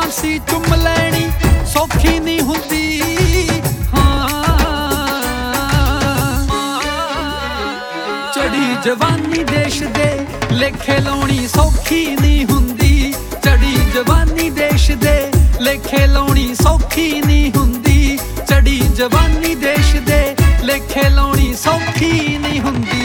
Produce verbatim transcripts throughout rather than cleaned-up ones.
ਫਾਂਸੀ ਚੁੰਮ ਲੈਣੀ ਸੌਖੀ ਨਹੀਂ ਹੁੰਦੀ। ਹਾਂ ਚੜੀ ਜਵਾਨੀ ਦੇਸ਼ ਦੇ ਲੇਖੇ ਲਾਉਣੀ ਸੌਖੀ ਨਹੀਂ ਹੁੰਦੀ। ਚੜੀ ਜਵਾਨੀ ਦੇਸ਼ ਦੇ ਲੇਖੇ ਲਾਉਣੀ ਸੌਖੀ ਨਹੀਂ ਹੁੰਦੀ। ਚੜੀ ਜਵਾਨੀ ਦੇਸ਼ ਦੇ ਲੇਖੇ ਲਾਉਣੀ ਸੌਖੀ ਨਹੀਂ ਹੁੰਦੀ।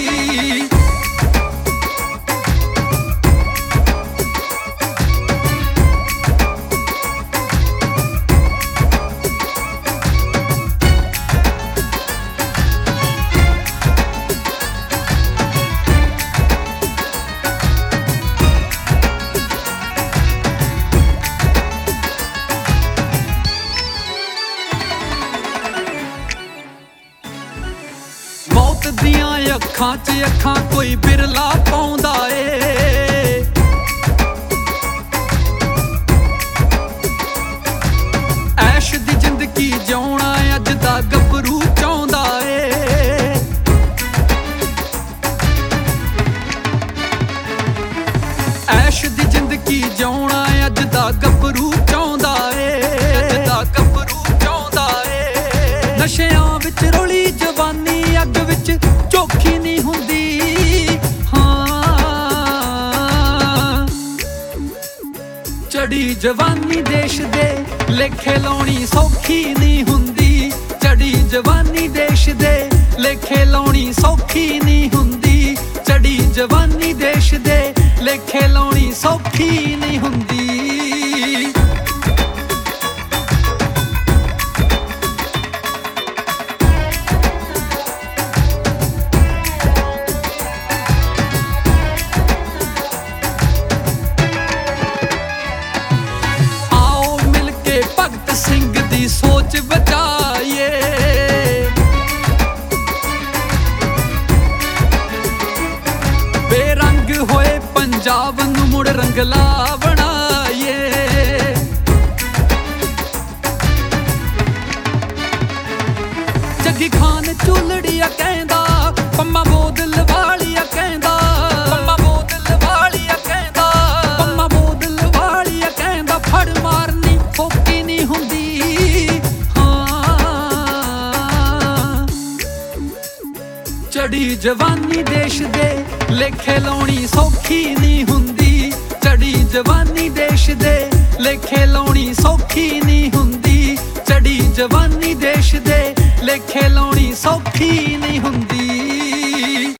ਮੌਤ ਦੀਆਂ ਅੱਖਾਂ 'ਚ ਅੱਖਾਂ ਕੋਈ ਬਿਰਲਾ ਪਾਉਂਦਾ ਏ। ਐਸ਼ ਦੀ ਜ਼ਿੰਦਗੀ ਜਿਉਣਾ ਅੱਜ ਦਾ ਗੱਭਰੂ ਚਾਹੁੰਦਾ ਏ। ਐਸ਼ ਦੀ ਜ਼ਿੰਦਗੀ ਜਿਉਣਾ ਅੱਜ ਦਾ ਗੱਭਰੂ ਚਾਹੁੰਦਾ ਏ। ਅੱਜ ਦਾ ਗੱਭਰੂ ਚਾਹੁੰਦਾ ਏ। ਨਸ਼ਿਆਂ ਵਿੱਚ ਰੋਲੀ ਜਵਾਨੀ ਅੱਗ ਵਿੱਚ ਚੋਖੀ ਨਹੀਂ ਹੁੰਦੀ। ਹਾਂ ਚੜੀ ਜਵਾਨੀ ਦੇਸ਼ ਦੇ ਲੇਖੇ ਲਾਉਣੀ ਸੌਖੀ ਨਹੀਂ ਹੁੰਦੀ। ਚੜੀ ਜਵਾਨੀ ਦੇਸ਼ ਦੇ ਲੇਖੇ ਲਾਉਣੀ ਸੌਖੀ ਨਹੀਂ ਹੁੰਦੀ। ਚੜੀ ਜਵਾਨੀ ਦੇਸ਼ ਦੇ ਲੇਖੇ ਲਾਉਣੀ ਸੌਖੀ ਨਹੀਂ ਹੁੰਦੀ। ਭਗਤ ਸਿੰਘ ਦੀ ਸੋਚ ਬਚਾਈਏ। ਬੇਰੰਗ ਹੋਏ ਪੰਜਾਬ ਨੂੰ ਮੁੜ ਰੰਗਲਾ ਬਣਾਈਏ। ਜੱਗੀ ਖਾਨ ਝੁਲੜੀਆ ਕਹਿੰਦਾ ਪੰਮਾ ਬੋਦਲ ਵਾਲੀਆ ਕਹਿੰਦਾ। ਪੰਮਾ ਬੋਦਲ ਵਾਲੀਆ ਕਹਿੰਦਾ। ਪੰਮਾ ਬੋਦਲ ਵਾਲੀਆ ਕਹਿੰਦਾ ਫੜ ਮਾਰਨੀ ਫੋਕੀ ਨਹੀਂ ਹੁੰਦੀ। ਹਾਂ ਚੜੀ ਜਵਾਨੀ ਦੇਸ਼ ਦੇ ਲੇਖੇ ਲਾਉਣੀ ਸੌਖੀ ਨਹੀਂ ਹੁੰਦੀ। ਚੜੀ ਜਵਾਨੀ ਦੇਸ਼ ਦੇ ਲੇਖੇ ਲਾਉਣੀ ਸੌਖੀ ਨਹੀਂ ਹੁੰਦੀ। ਚੜੀ ਜਵਾਨੀ ਦੇਸ਼ ਦੇ ਲੇਖੇ ਲਾਉਣੀ ਸੌਖੀ ਨਹੀਂ ਹੁੰਦੀ।